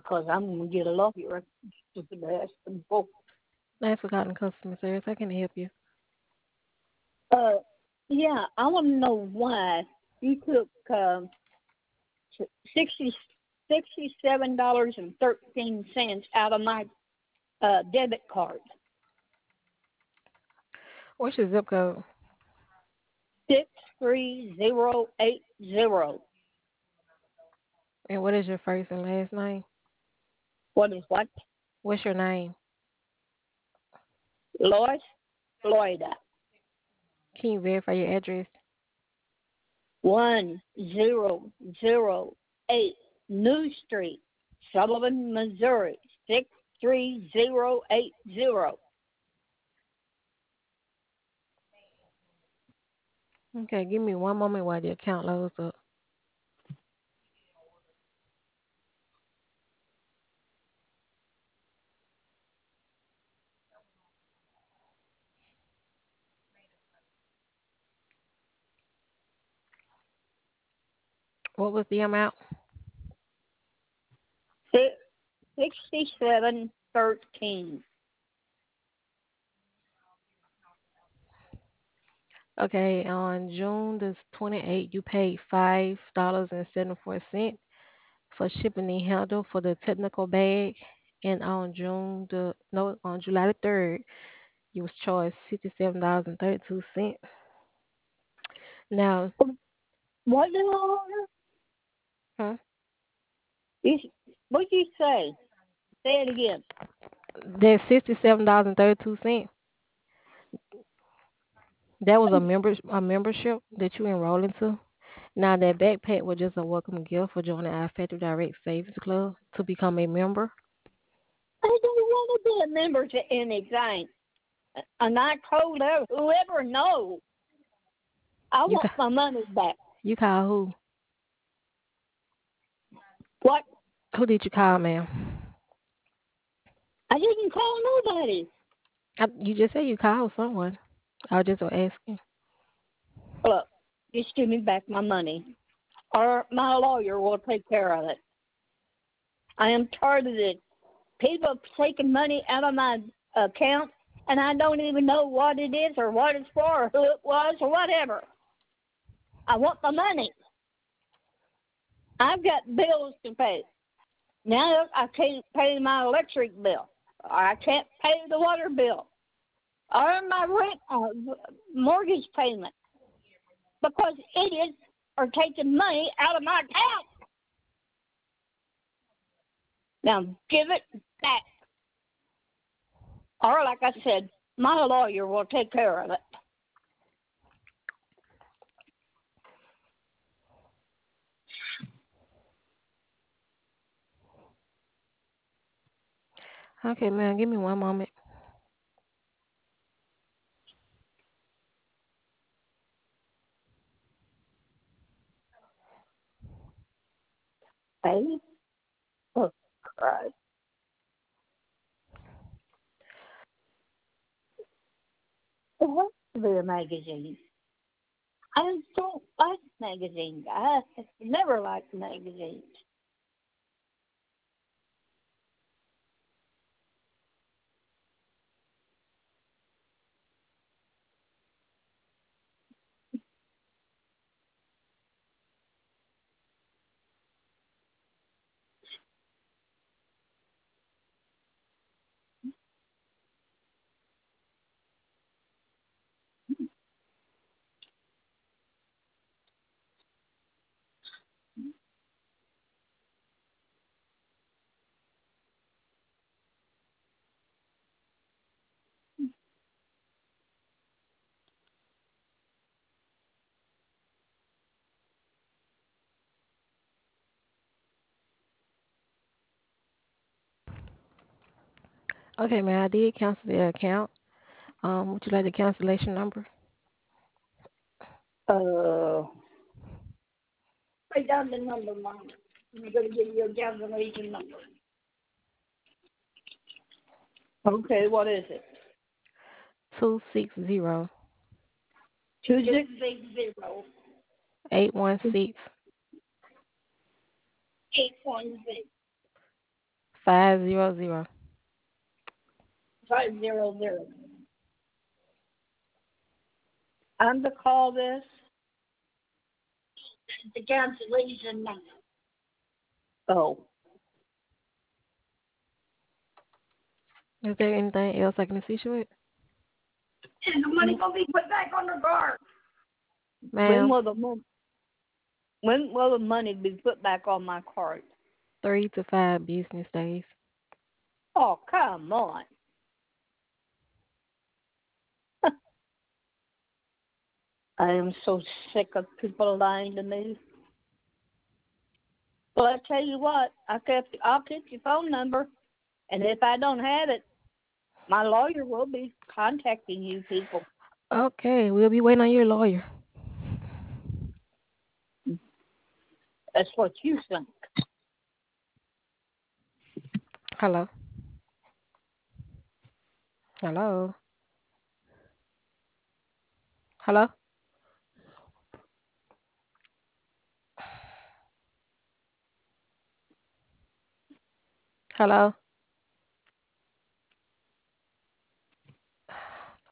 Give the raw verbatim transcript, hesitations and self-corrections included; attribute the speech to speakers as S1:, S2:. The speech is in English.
S1: because I'm going to get a lawyer to ask them for.
S2: Thanks for calling customer service. How can I help you?
S1: Uh, yeah, I want to know why you took um, sixty sixty-seven dollars and thirteen cents out of my uh, debit card.
S2: What's your zip code?
S1: Six three zero eight zero.
S2: And what is your first and last name?
S1: What is what?
S2: What's your name?
S1: Lois, Florida.
S2: Can you verify your address?
S1: One zero zero eight New Street, Sullivan, Missouri. Six three zero eight zero.
S2: Okay, give me one moment while the account loads up. What was the amount?
S1: Sixty-seven thirteen.
S2: Okay, on June the twenty-eighth, you paid five dollars and seventy-four cents for shipping and handle for the technical bag. And on June the no on July the third, you was charged sixty-seven dollars and thirty-two cents. Now,
S1: What did I
S2: huh,
S1: You, what you say? Say it again.
S2: that sixty-seven dollars and thirty-two cents, that was a member a membership that you enrolled into. Now that backpack was just a welcome gift for joining our Factory Direct Savings Club to become a member.
S1: I don't want to be a member to anything. And I told her, whoever knows, I
S2: You
S1: want
S2: ca-
S1: my money back.
S2: you call who?
S1: What?
S2: Who did you call, ma'am?
S1: I didn't call nobody.
S2: I, you just said you called someone. I was just asking.
S1: Look, just give me back my money, or my lawyer will take care of it. I am tired of it. People taking money out of my account, and I don't even know what it is or what it's for or who it was or whatever. I want my money. I've got bills to pay. Now I can't pay my electric bill. Or I can't pay the water bill. Or my rent, uh, mortgage payment. Because idiots are taking money out of my account. Now give it back. Or like I said, my lawyer will take care of it.
S2: Okay, ma'am, give me one moment.
S1: Hey? Oh, Christ. It has to be a magazine. I don't like magazines. I never liked magazines.
S2: Okay, ma'am, I did cancel the account. Um, would you like the cancellation number?
S1: Uh, write down the number, Mom. I'm going to give you a cancellation number. Okay, what is it?
S2: Two six zero
S1: Two six zero
S2: eight one six
S1: eight one six.
S2: five zero zero.
S1: Five zero zero. I'm to call this the cancellation now. Oh,
S2: Is there anything else I can assist you with?
S1: is the money gonna be put back on the card? When
S2: Ma'am,
S1: will the mon- when will the money be put back on my card?
S2: three to five business days.
S1: Oh, come on. I am so sick of people lying to me. Well, I tell you what, I kept, I'll keep your phone number, and if I don't have it, my lawyer will be contacting you people.
S2: Okay, we'll be waiting on your lawyer.
S1: That's what you think.
S2: Hello. Hello. Hello. Hello.